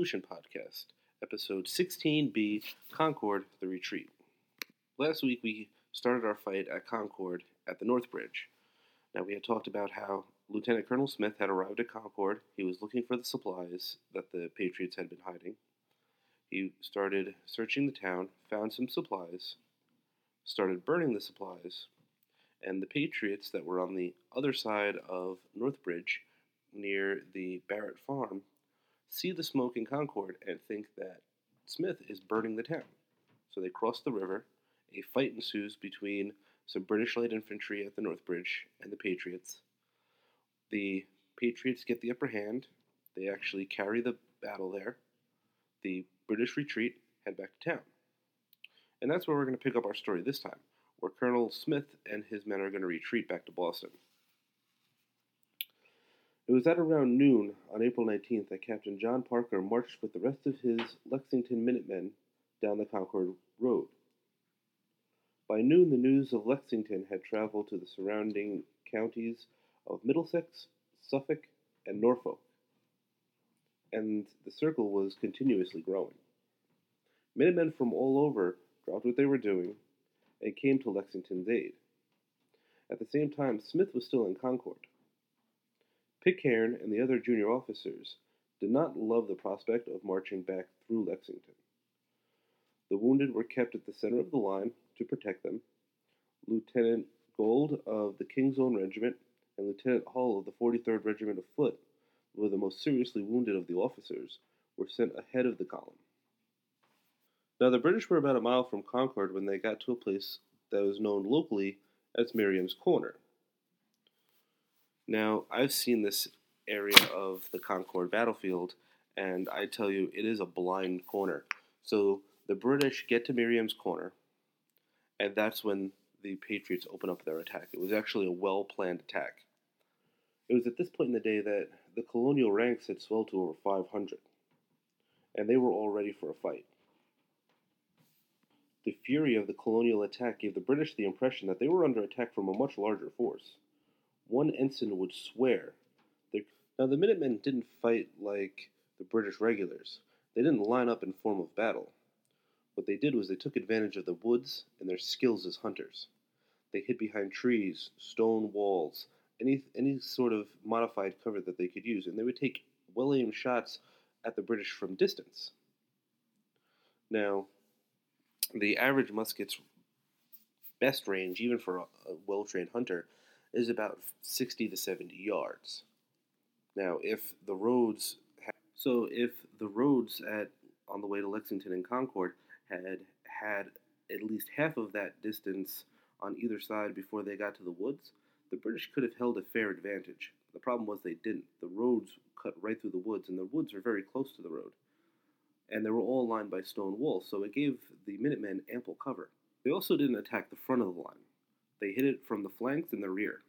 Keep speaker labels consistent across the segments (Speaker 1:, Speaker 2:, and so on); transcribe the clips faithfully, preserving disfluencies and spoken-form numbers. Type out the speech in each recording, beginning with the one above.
Speaker 1: Revolution podcast, episode sixteen B, Concord, the Retreat. Last week we started our fight at Concord at the North Bridge. Now we had talked about how Lieutenant Colonel Smith had arrived at Concord. He was looking for the supplies that the Patriots had been hiding. He started searching the town, found some supplies, started burning the supplies, and the Patriots that were on the other side of North Bridge near the Barrett farm see the smoke in Concord and think that Smith is burning the town. So they cross the river. A fight ensues between some British light infantry at the North Bridge and the Patriots. The Patriots get the upper hand. They actually carry the battle there. The British retreat, head back to town. And that's where we're going to pick up our story this time, where Colonel Smith and his men are going to retreat back to Boston. It was at around noon on April nineteenth that Captain John Parker marched with the rest of his Lexington Minutemen down the Concord Road. By noon, the news of Lexington had traveled to the surrounding counties of Middlesex, Suffolk, and Norfolk, and the circle was continuously growing. Minutemen from all over dropped what they were doing and came to Lexington's aid. At the same time, Smith was still in Concord. Pitcairn and the other junior officers did not love the prospect of marching back through Lexington. The wounded were kept at the center of the line to protect them. Lieutenant Gold of the King's Own Regiment and Lieutenant Hull of the forty-third Regiment of Foot, who were the most seriously wounded of the officers, were sent ahead of the column. Now, the British were about a mile from Concord when they got to a place that was known locally as Miriam's Corner. Now, I've seen this area of the Concord battlefield, and I tell you, it is a blind corner. So the British get to Miriam's Corner, and that's when the Patriots open up their attack. It was actually a well-planned attack. It was at this point in the day that the colonial ranks had swelled to over five hundred, and they were all ready for a fight. The fury of the colonial attack gave the British the impression that they were under attack from a much larger force. One ensign would swear. Now, the Minutemen didn't fight like the British regulars. They didn't line up in form of battle. What they did was they took advantage of the woods and their skills as hunters. They hid behind trees, stone walls, any any sort of modified cover that they could use, and they would take well-aimed shots at the British from distance. Now, the average musket's best range, even for a, a well-trained hunter, is about sixty to seventy yards. Now, if the roads, ha- so if the roads at on the way to Lexington and Concord had had at least half of that distance on either side before they got to the woods, the British could have held a fair advantage. The problem was they didn't. The roads cut right through the woods, and the woods are very close to the road. And they were all lined by stone walls, so it gave the Minutemen ample cover. They also didn't attack the front of the line. They hit it from the flanks and the rear.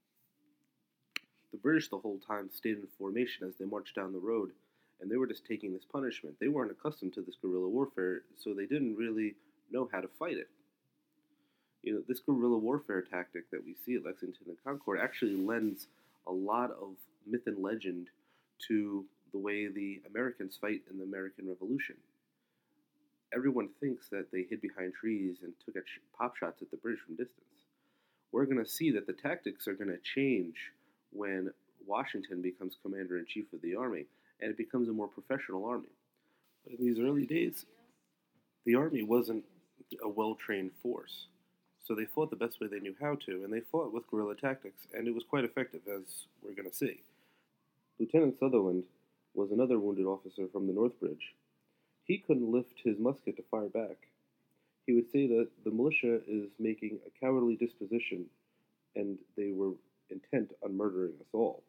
Speaker 1: The British the whole time stayed in formation as they marched down the road, and they were just taking this punishment. They weren't accustomed to this guerrilla warfare, so they didn't really know how to fight it. You know, this guerrilla warfare tactic that we see at Lexington and Concord actually lends a lot of myth and legend to the way the Americans fight in the American Revolution. Everyone thinks that they hid behind trees and took at sh- pop shots at the British from distance. We're going to see that the tactics are going to change when Washington becomes commander-in-chief of the army, and it becomes a more professional army. But in these early days, the army wasn't a well-trained force, so they fought the best way they knew how to, and they fought with guerrilla tactics, and it was quite effective, as we're going to see. Lieutenant Sutherland was another wounded officer from the North Bridge. He couldn't lift his musket to fire back. He would say that the militia is making a cowardly disposition, and they were intent on murdering us all.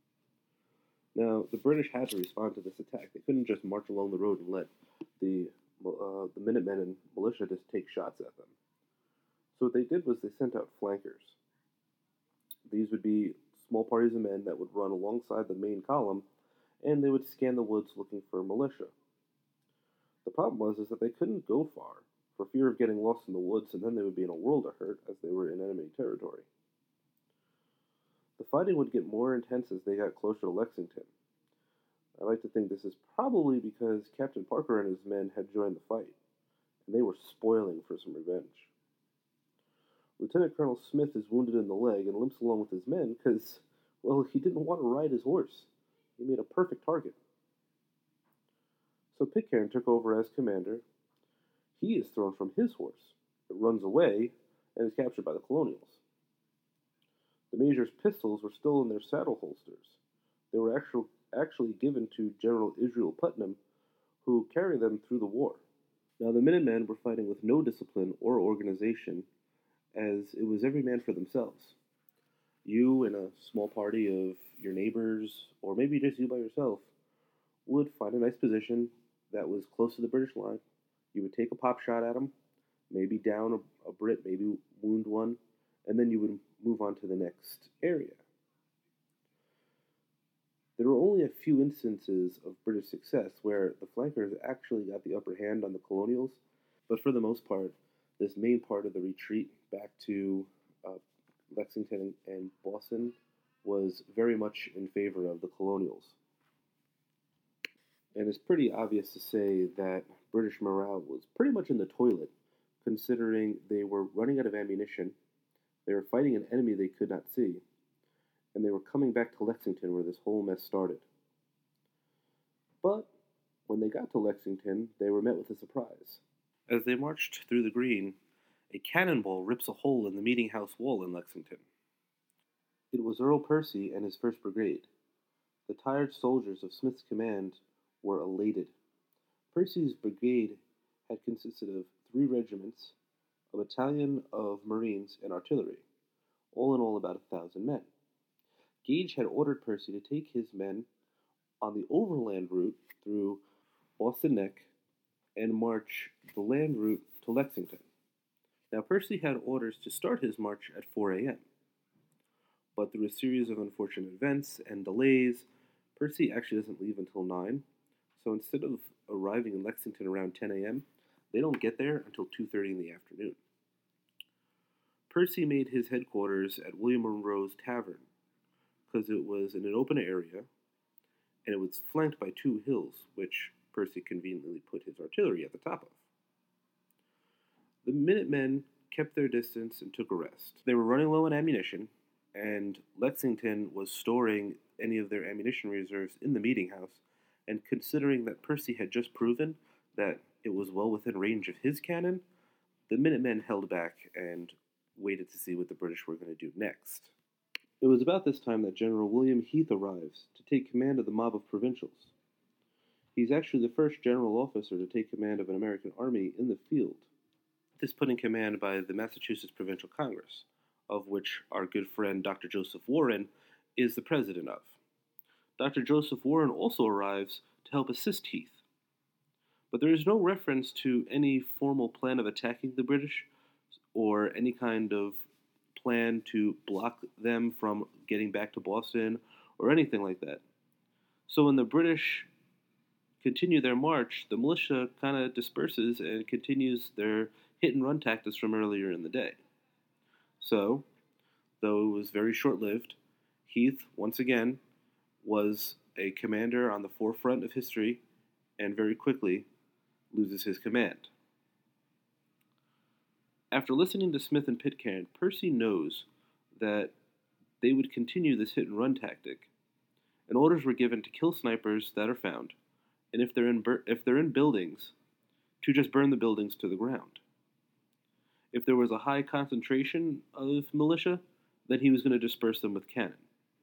Speaker 1: Now, the British had to respond to this attack. They couldn't just march along the road and let the uh, the Minutemen and militia just take shots at them. So what they did was they sent out flankers. These would be small parties of men that would run alongside the main column, and they would scan the woods looking for militia. The problem was is that they couldn't go far for fear of getting lost in the woods, and then they would be in a world of hurt as they were in enemy territory. The fighting would get more intense as they got closer to Lexington. I like to think this is probably because Captain Parker and his men had joined the fight, and they were spoiling for some revenge. Lieutenant Colonel Smith is wounded in the leg and limps along with his men because, well, he didn't want to ride his horse. He made a perfect target. So Pitcairn took over as commander. He is thrown from his horse. It runs away and is captured by the Colonials. The Major's pistols were still in their saddle holsters. They were actual, actually given to General Israel Putnam, who carried them through the war. Now, the Minutemen were fighting with no discipline or organization, as it was every man for themselves. You and a small party of your neighbors, or maybe just you by yourself, would find a nice position that was close to the British line. You would take a pop shot at them, maybe down a, a Brit, maybe wound one, and then you would move on to the next area. There were only a few instances of British success where the flankers actually got the upper hand on the Colonials, but for the most part, this main part of the retreat back to uh, Lexington and Boston was very much in favor of the Colonials. And it's pretty obvious to say that British morale was pretty much in the toilet, considering they were running out of ammunition, they were fighting an enemy they could not see, and they were coming back to Lexington where this whole mess started. But when they got to Lexington, they were met with a surprise. As they marched through the green, a cannonball rips a hole in the meeting house wall in Lexington. It was Earl Percy and his first Brigade. The tired soldiers of Smith's command were elated. Percy's brigade had consisted of three regiments, a battalion of Marines, and artillery, all in all about a thousand men. Gage had ordered Percy to take his men on the overland route through Boston Neck and march the land route to Lexington. Now, Percy had orders to start his march at four a.m., but through a series of unfortunate events and delays, Percy actually doesn't leave until nine. So instead of arriving in Lexington around ten a.m., they don't get there until two thirty in the afternoon. Percy made his headquarters at William Monroe's Tavern because it was in an open area and it was flanked by two hills, which Percy conveniently put his artillery at the top of. The Minutemen kept their distance and took a rest. They were running low on ammunition, and Lexington was storing any of their ammunition reserves in the meeting house, and considering that Percy had just proven that it was well within range of his cannon, the Minutemen held back and waited to see what the British were going to do next. It was about this time that General William Heath arrives to take command of the mob of provincials. He's actually the first general officer to take command of an American army in the field. This put in command by the Massachusetts Provincial Congress, of which our good friend Doctor Joseph Warren is the president of. Doctor Joseph Warren also arrives to help assist Heath. But there is no reference to any formal plan of attacking the British or any kind of plan to block them from getting back to Boston or anything like that. So when the British continue their march, the militia kind of disperses and continues their hit and run tactics from earlier in the day. So, though it was very short-lived, Heath, once again, was a commander on the forefront of history and very quickly loses his command. After listening to Smith and Pitcairn, Percy knows that they would continue this hit-and-run tactic, and orders were given to kill snipers that are found, and if they're in bur- if they're in buildings, to just burn the buildings to the ground. If there was a high concentration of militia, then he was going to disperse them with cannon.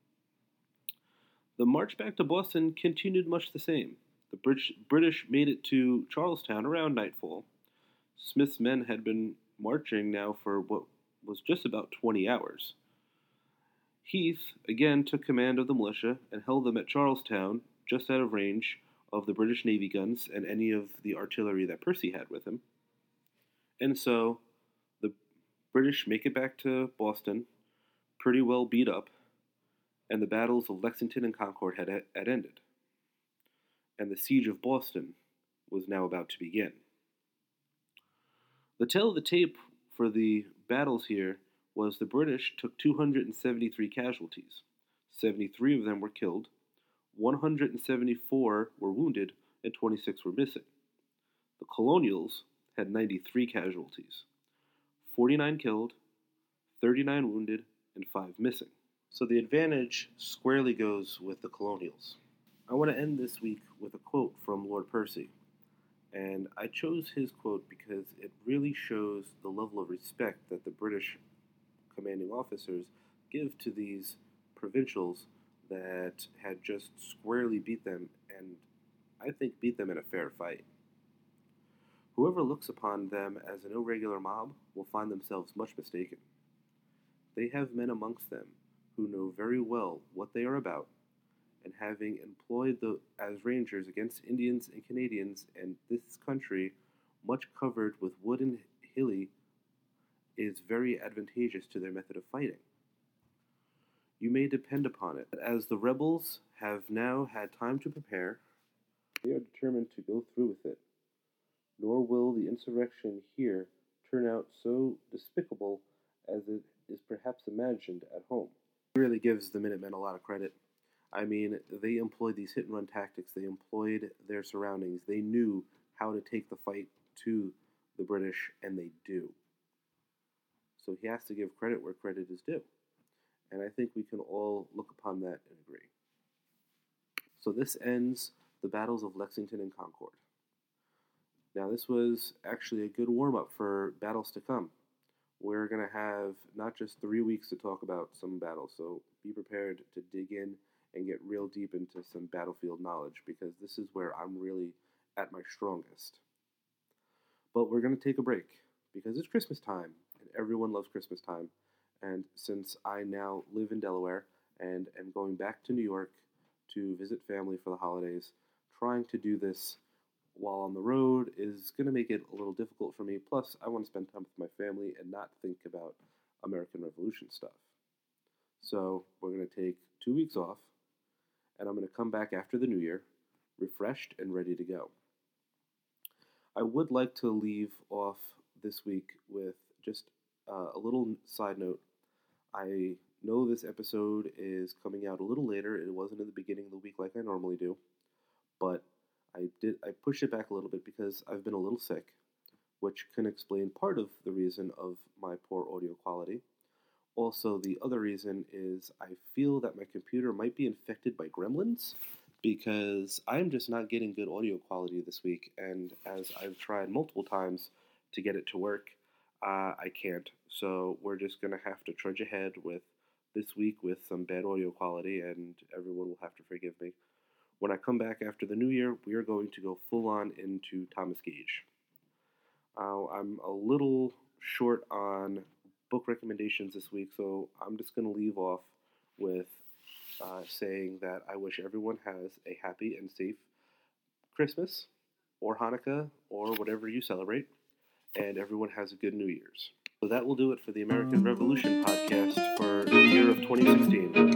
Speaker 1: The march back to Boston continued much the same. The British, British made it to Charlestown around nightfall. Smith's men had been marching now for what was just about twenty hours. Heath again took command of the militia and held them at Charlestown, just out of range of the British Navy guns and any of the artillery that Percy had with him. And so the British make it back to Boston, pretty well beat up, and the battles of Lexington and Concord had, had ended. And the siege of Boston was now about to begin. The tale of the tape for the battles here was the British took two hundred seventy-three casualties. seventy-three of them were killed, one hundred seventy-four were wounded and twenty-six were missing. The Colonials had ninety-three casualties, forty-nine killed, thirty-nine wounded, and five missing. So the advantage squarely goes with the Colonials. I want to end this week with a quote from Lord Percy. And I chose his quote because it really shows the level of respect that the British commanding officers give to these provincials that had just squarely beat them, and I think beat them in a fair fight. Whoever looks upon them as an irregular mob will find themselves much mistaken. They have men amongst them who know very well what they are about, and having employed the as rangers against Indians and Canadians and this country, much covered with wood and hilly, is very advantageous to their method of fighting. You may depend upon it that as the rebels have now had time to prepare, they are determined to go through with it, nor will the insurrection here turn out so despicable as it is perhaps imagined at home. It really gives the Minutemen a lot of credit. I mean, they employed these hit-and-run tactics. They employed their surroundings. They knew how to take the fight to the British, and they do. So he has to give credit where credit is due. And I think we can all look upon that and agree. So this ends the battles of Lexington and Concord. Now, this was actually a good warm-up for battles to come. We're going to have not just three weeks to talk about some battles, so be prepared to dig in and get real deep into some battlefield knowledge, because this is where I'm really at my strongest. But we're going to take a break, because it's Christmas time, and everyone loves Christmas time. And since I now live in Delaware and am going back to New York to visit family for the holidays, trying to do this while on the road is going to make it a little difficult for me. Plus, I want to spend time with my family and not think about American Revolution stuff. So we're going to take two weeks off, and I'm going to come back after the new year, refreshed and ready to go. I would like to leave off this week with just uh, a little side note. I know this episode is coming out a little later. It wasn't in the beginning of the week like I normally do, but I did. I pushed it back a little bit because I've been a little sick, which can explain part of the reason of my poor audio quality. Also, the other reason is I feel that my computer might be infected by gremlins, because I'm just not getting good audio quality this week, and as I've tried multiple times to get it to work, uh, I can't. So we're just going to have to trudge ahead with this week with some bad audio quality, and everyone will have to forgive me. When I come back after the new year, we are going to go full-on into Thomas Gage. Uh, I'm a little short on book recommendations this week, so I'm just going to leave off with uh, saying that I wish everyone has a happy and safe Christmas, or Hanukkah, or whatever you celebrate, and everyone has a good New Year's. So that will do it for the American Revolution podcast for the year of twenty sixteen.